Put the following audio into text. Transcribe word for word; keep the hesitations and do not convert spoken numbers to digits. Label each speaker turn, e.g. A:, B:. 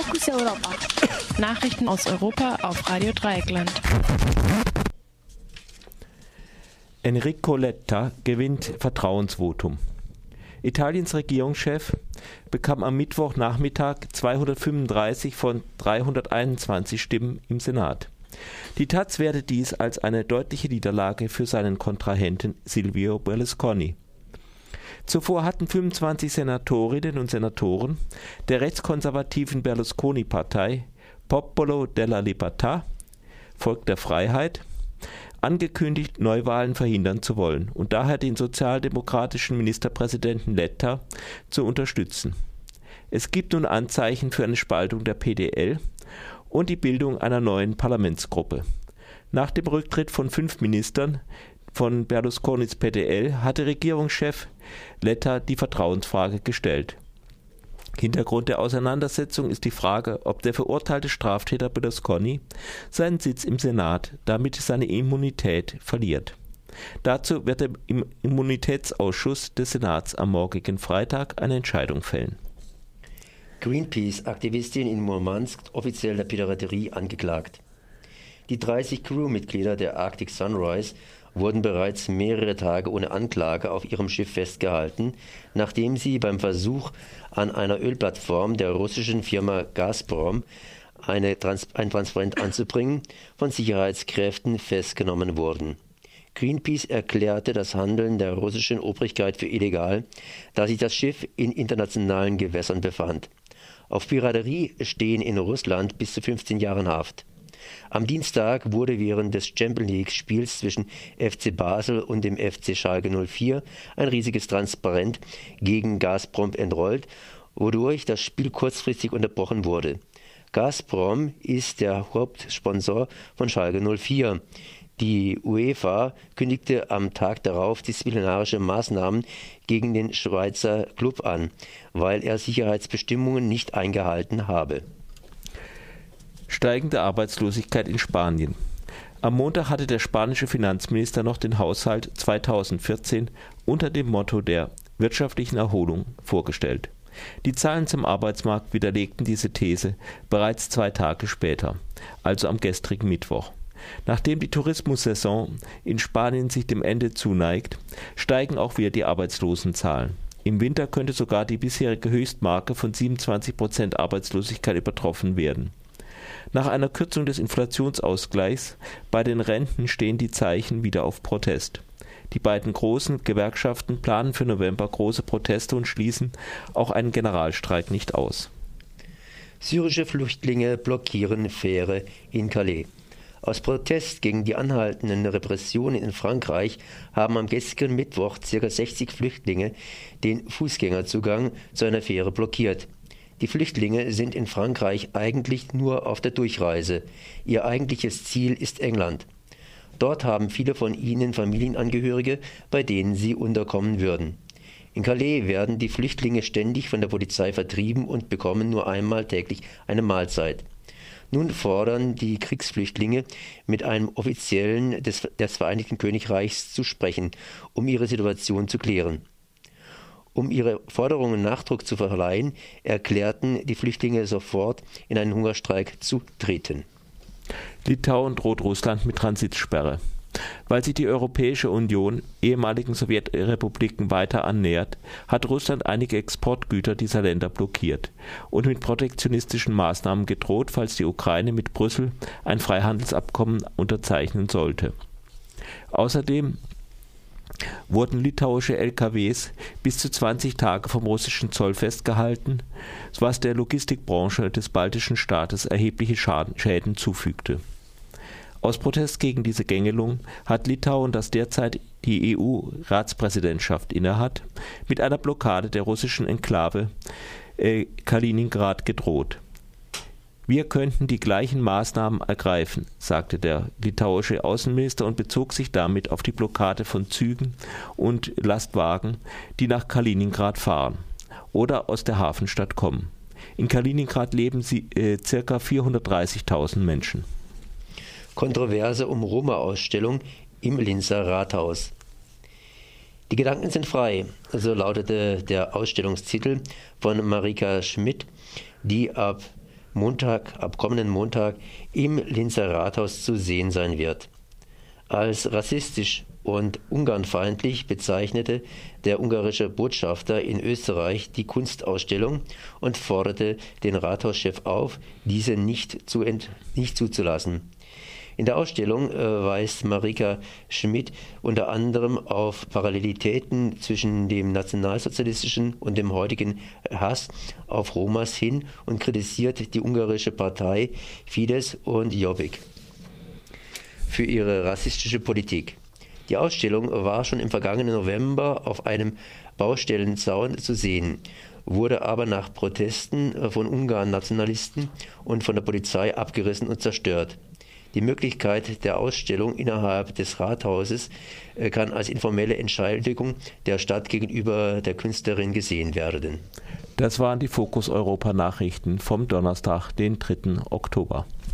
A: Fokus Europa. Nachrichten aus Europa auf Radio Dreieckland.
B: Enrico Letta gewinnt Vertrauensvotum. Italiens Regierungschef bekam am Mittwochnachmittag zweihundertfünfunddreißig von dreihunderteinundzwanzig Stimmen im Senat. Die Taz wertet dies als eine deutliche Niederlage für seinen Kontrahenten Silvio Berlusconi. Zuvor hatten fünfundzwanzig Senatorinnen und Senatoren der rechtskonservativen Berlusconi-Partei Popolo della Libertà, Volk der Freiheit, angekündigt, Neuwahlen verhindern zu wollen und daher den sozialdemokratischen Ministerpräsidenten Letta zu unterstützen. Es gibt nun Anzeichen für eine Spaltung der P D L und die Bildung einer neuen Parlamentsgruppe. Nach dem Rücktritt von fünf Ministern von Berlusconis P D L hatte Regierungschef Letta die Vertrauensfrage gestellt. Hintergrund der Auseinandersetzung ist die Frage, ob der verurteilte Straftäter Berlusconi seinen Sitz im Senat, damit seine Immunität, verliert. Dazu wird er im Immunitätsausschuss des Senats am morgigen Freitag eine Entscheidung fällen.
C: Greenpeace-Aktivistin in Murmansk offiziell der Piraterie angeklagt. Die dreißig Crewmitglieder der Arctic Sunrise wurden bereits mehrere Tage ohne Anklage auf ihrem Schiff festgehalten, nachdem sie beim Versuch, an einer Ölplattform der russischen Firma Gazprom eine Trans- ein Transparent anzubringen, von Sicherheitskräften festgenommen wurden. Greenpeace erklärte das Handeln der russischen Obrigkeit für illegal, da sich das Schiff in internationalen Gewässern befand. Auf Piraterie stehen in Russland bis zu fünfzehn Jahren Haft. Am Dienstag wurde während des Champions League-Spiels zwischen F C Basel und dem F C Schalke null vier ein riesiges Transparent gegen Gazprom entrollt, wodurch das Spiel kurzfristig unterbrochen wurde. Gazprom ist der Hauptsponsor von Schalke null vier. Die UEFA kündigte am Tag darauf disziplinarische Maßnahmen gegen den Schweizer Klub an, weil er Sicherheitsbestimmungen nicht eingehalten habe.
B: Steigende Arbeitslosigkeit in Spanien. Am Montag hatte der spanische Finanzminister noch den Haushalt zweitausendvierzehn unter dem Motto der wirtschaftlichen Erholung vorgestellt. Die Zahlen zum Arbeitsmarkt widerlegten diese These bereits zwei Tage später, also am gestrigen Mittwoch. Nachdem die Tourismussaison in Spanien sich dem Ende zuneigt, steigen auch wieder die Arbeitslosenzahlen. Im Winter könnte sogar die bisherige Höchstmarke von siebenundzwanzig Prozent Arbeitslosigkeit übertroffen werden. Nach einer Kürzung des Inflationsausgleichs bei den Renten stehen die Zeichen wieder auf Protest. Die beiden großen Gewerkschaften planen für November große Proteste und schließen auch einen Generalstreik nicht aus.
C: Syrische Flüchtlinge blockieren Fähre in Calais. Aus Protest gegen die anhaltenden Repressionen in Frankreich haben am gestrigen Mittwoch ca. sechzig Flüchtlinge den Fußgängerzugang zu einer Fähre blockiert. Die Flüchtlinge sind in Frankreich eigentlich nur auf der Durchreise. Ihr eigentliches Ziel ist England. Dort haben viele von ihnen Familienangehörige, bei denen sie unterkommen würden. In Calais werden die Flüchtlinge ständig von der Polizei vertrieben und bekommen nur einmal täglich eine Mahlzeit. Nun fordern die Kriegsflüchtlinge, mit einem Offiziellen des, des Vereinigten Königreichs zu sprechen, um ihre Situation zu klären. Um ihre Forderungen Nachdruck zu verleihen, erklärten die Flüchtlinge sofort, in einen Hungerstreik zu treten.
B: Litauen droht Russland mit Transitsperre. Weil sich die Europäische Union ehemaligen Sowjetrepubliken weiter annähert, hat Russland einige Exportgüter dieser Länder blockiert und mit protektionistischen Maßnahmen gedroht, falls die Ukraine mit Brüssel ein Freihandelsabkommen unterzeichnen sollte. Außerdem wurden litauische L K Ws bis zu zwanzig Tage vom russischen Zoll festgehalten, was der Logistikbranche des baltischen Staates erhebliche Schaden, Schäden zufügte. Aus Protest gegen diese Gängelung hat Litauen, das derzeit die E U-Ratspräsidentschaft innehat, mit einer Blockade der russischen Enklave äh, Kaliningrad gedroht. Wir könnten die gleichen Maßnahmen ergreifen, sagte der litauische Außenminister und bezog sich damit auf die Blockade von Zügen und Lastwagen, die nach Kaliningrad fahren oder aus der Hafenstadt kommen. In Kaliningrad leben sie, äh, ca. vierhundertdreißigtausend Menschen.
C: Kontroverse um Roma-Ausstellung im Linzer Rathaus. Die Gedanken sind frei, so lautete der Ausstellungstitel von Marika Schmidt, die ab Montag, ab kommenden Montag im Linzer Rathaus zu sehen sein wird. Als rassistisch und ungarnfeindlich bezeichnete der ungarische Botschafter in Österreich die Kunstausstellung und forderte den Rathauschef auf, diese nicht, zu ent- nicht zuzulassen. In der Ausstellung äh, weist Marika Schmidt unter anderem auf Parallelitäten zwischen dem nationalsozialistischen und dem heutigen Hass auf Romas hin und kritisiert die ungarische Partei Fidesz und Jobbik für ihre rassistische Politik. Die Ausstellung war schon im vergangenen November auf einem Baustellenzaun zu sehen, wurde aber nach Protesten von Ungarn-Nationalisten und von der Polizei abgerissen und zerstört. Die Möglichkeit der Ausstellung innerhalb des Rathauses kann als informelle Entschädigung der Stadt gegenüber der Künstlerin gesehen werden.
B: Das waren die Fokus Europa Nachrichten vom Donnerstag, den dritten Oktober.